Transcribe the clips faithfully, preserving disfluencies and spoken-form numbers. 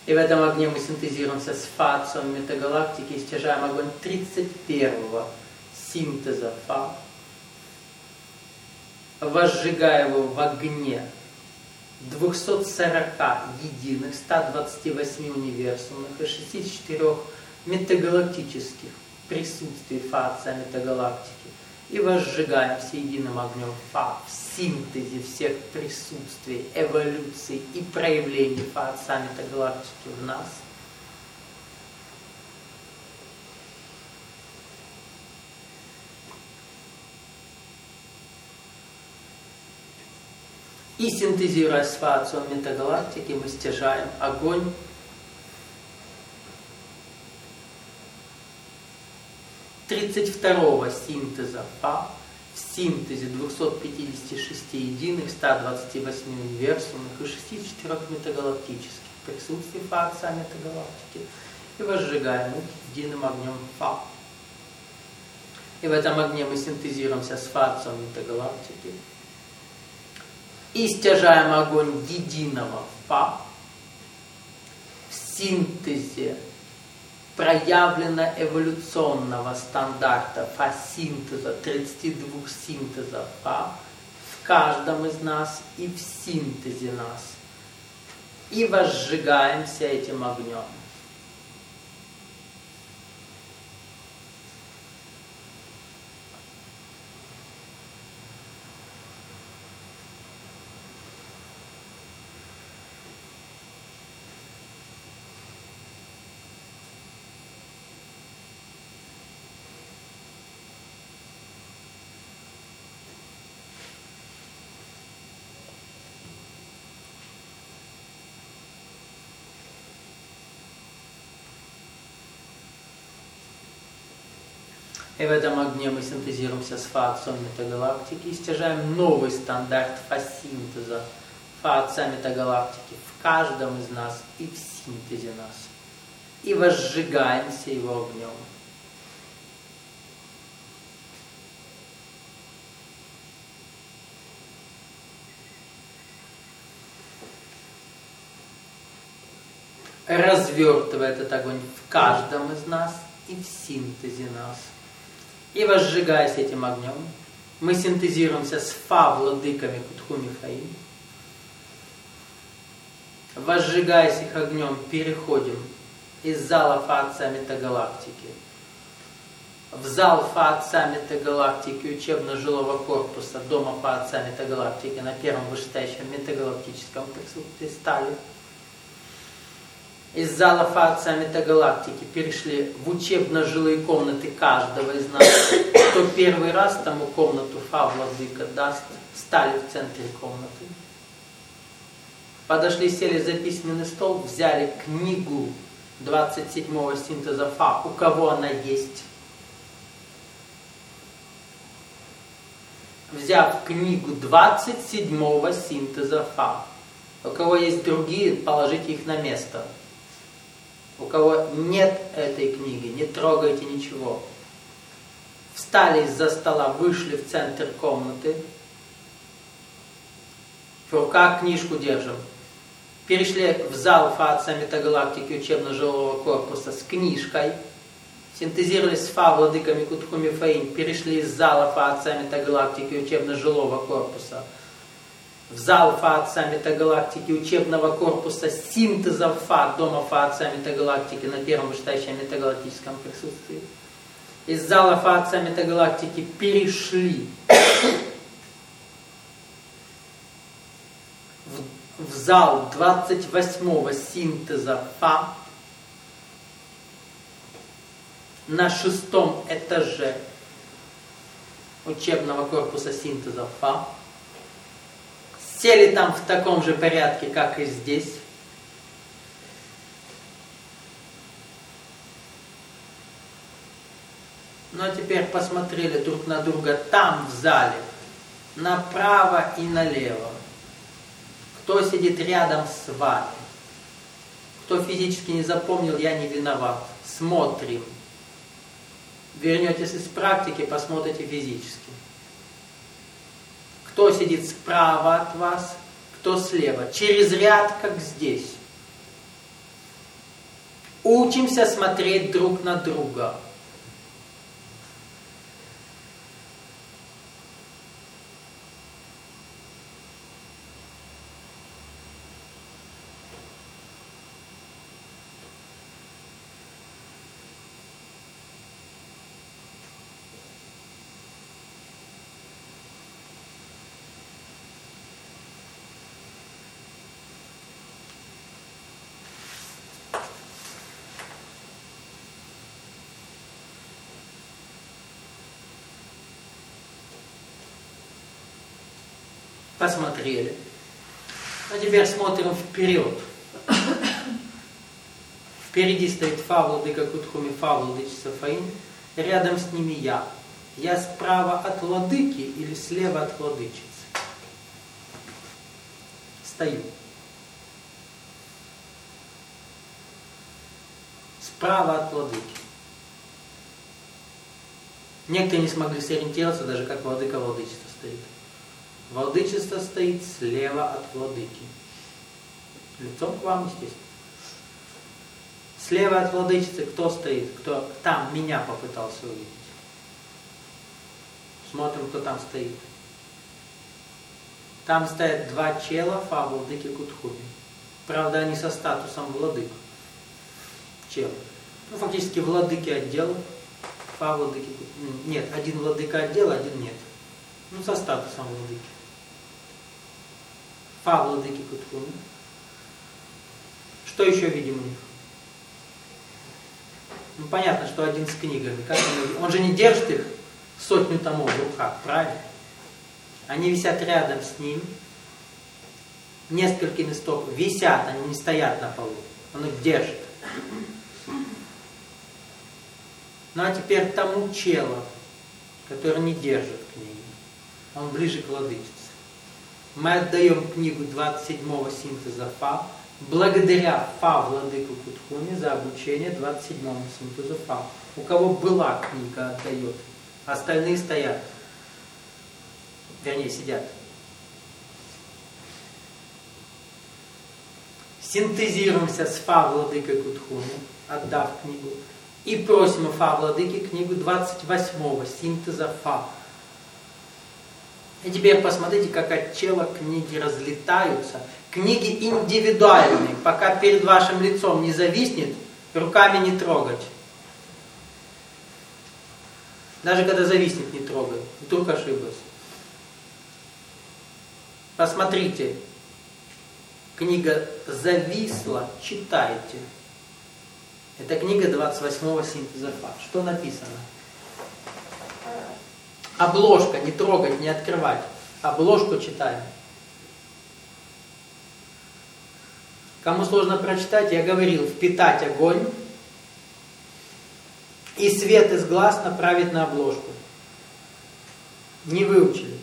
И в этом огне мы синтезируемся с фациум метагалактики и стяжаем огонь тридцать первого синтеза Фа, возжигая его в огне двухсот сорока единых, ста двадцати восьми универсумных и шестидесяти четырёх метагалактических присутствий фация метагалактики. И возжигаем с единым огнем Фа в синтезе всех присутствий, эволюций и проявлений фация метагалактики в нас. И синтезируя с фациум метагалактики, мы стяжаем огонь тридцать второго синтеза Фа в синтезе двухсот пятидесяти шести единых, ста двадцати восьми универсумных и шестидесяти четырёх метагалактических присутствий фация метагалактики и возжигаем их единым огнем Фа. И в этом огне мы синтезируемся с фациум метагалактики и стяжаем огонь единого Фа в синтезе проявлено эволюционного стандарта Фа-синтеза, тридцати двух синтезов Фа в каждом из нас и в синтезе нас. И возжигаемся этим огнем. И в этом огне мы синтезируемся с фациум метагалактики и стяжаем новый стандарт фа-синтеза фация метагалактики в каждом из нас и в синтезе нас. И возжигаемся его огнем. Развертывая этот огонь в каждом из нас и в синтезе нас. И возжигаясь этим огнем, мы синтезируемся с Фа-владыками Кутху-Мифаим. Возжигаясь их огнем, переходим из зала фация метагалактики в зал фация метагалактики учебно-жилого корпуса дома фация метагалактики на первом вышестоящем метагалактическом присутствии стали. Из зала фация метагалактики перешли в учебно-жилые комнаты каждого из нас. Кто первый раз тому комнату Фа-владыка даст, стали в центре комнаты. Подошли, сели за письменный стол, взяли книгу двадцать седьмого синтеза Фа, у кого она есть. Взяв книгу двадцать седьмого синтеза Фа, у кого есть другие, положите их на место. У кого нет этой книги, не трогайте ничего. Встали из-за стола, вышли в центр комнаты. В руках книжку держим. Перешли в зал фация метагалактики учебно-жилого корпуса с книжкой. Синтезировались с Фа-владыками Кутху-Мифаим. Перешли из зала фация метагалактики учебно-жилого корпуса в зал фация метагалактики учебного корпуса синтеза Фа дома фация метагалактики на первом вышестоящем метагалактическом присутствии. Из зала фация метагалактики перешли в, в зал двадцать восьмого синтеза Фа на шестом этаже учебного корпуса синтеза Фа. Сели там в таком же порядке, как и здесь. Ну а теперь посмотрели друг на друга там, в зале, направо и налево. Кто сидит рядом с вами? Кто физически не запомнил, я не виноват. Смотрим. Вернетесь из практики, посмотрите физически. Кто сидит справа от вас, кто слева. Через ряд, как здесь. Учимся смотреть друг на друга. Посмотрели. А теперь смотрим вперед. Впереди стоит Фа, владыка Кутхуми, Фа, владычица Фаин. Рядом с ними я. Я справа от владыки или слева от владычицы? Стою. Справа от владыки. Некоторые не смогли сориентироваться, даже как владыка владычица стоит. Владычество стоит слева от владыки. Лицом к вам, естественно. Слева от владычицы кто стоит? Кто там меня попытался увидеть? Смотрим, кто там стоит. Там стоят два чела, Фа, владыки Кутхуми. Правда, они со статусом владык. Чел. Ну, фактически владыки отдела. Фа, владыки Кутхуми. Нет, один владыка отдела, один нет. Ну, со статусом владыки. Фа, владыки Кутхуми. Что еще видим у них? Ну, понятно, что один с книгами. Как он, он же не держит их сотню томов в руках, правильно? Они висят рядом с ним. Несколькими стопами. Висят, они не стоят на полу. Он их держит. Ну, а теперь тому челу, который не держит книги. Он ближе к владычице. Мы отдаем книгу двадцать седьмого синтеза Фа, благодаря Фа, владыку Кутхуми, за обучение двадцать седьмому синтезу Фа. У кого была книга, отдает. Остальные стоят. Вернее, сидят. Синтезируемся с Фа, владыкой Кутхуми, отдав книгу. И просим у Фа, владыки, книгу двадцать восьмого синтеза Фа. И теперь посмотрите, как от чела книги разлетаются. Книги индивидуальные. Пока перед вашим лицом не зависнет, руками не трогать. Даже когда зависнет, не трогай. Вдруг ошиблась. Посмотрите. Книга зависла, читайте. Это книга двадцать восьмого синтеза Фа. Что написано? Обложка, не трогать, не открывать. Обложку читаем. Кому сложно прочитать, я говорил, впитать огонь и свет из глаз направить на обложку. Не выучили.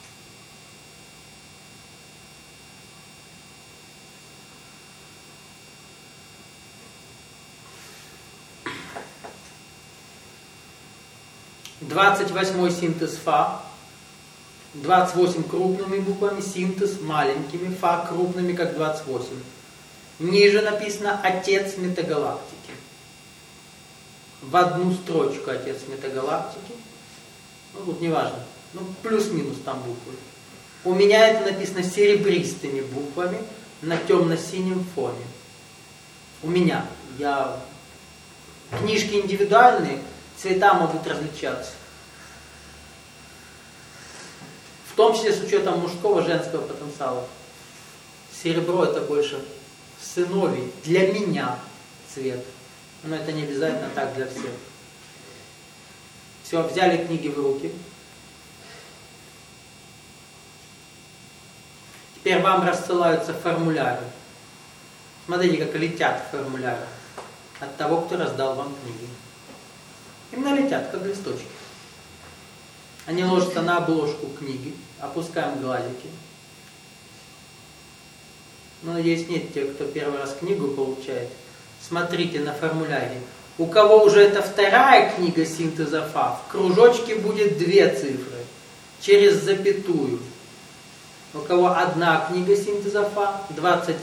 двадцать восьмой синтез Фа, двадцать восемь крупными буквами, синтез маленькими, Фа крупными, как двадцать восемь. Ниже написано «Отец метагалактики». В одну строчку «Отец метагалактики». Ну, тут не важно. Ну, плюс-минус там буквы. У меня это написано серебристыми буквами на темно-синем фоне. У меня. Я... Книжки индивидуальные, цвета могут различаться. В том числе с учетом мужского, женского потенциала. Серебро это больше сыновей. Для меня цвет. Но это не обязательно так для всех. Все, взяли книги в руки. Теперь вам рассылаются формуляры. Смотрите, как летят формуляры от того, кто раздал вам книги. Именно летят, как листочки. Они ложатся на обложку книги. Опускаем глазики. Ну, надеюсь, нет тех, кто первый раз книгу получает. Смотрите на формуляре. У кого уже это вторая книга синтеза Фа, в кружочке будет две цифры. Через запятую. У кого одна книга синтеза Фа, двадцать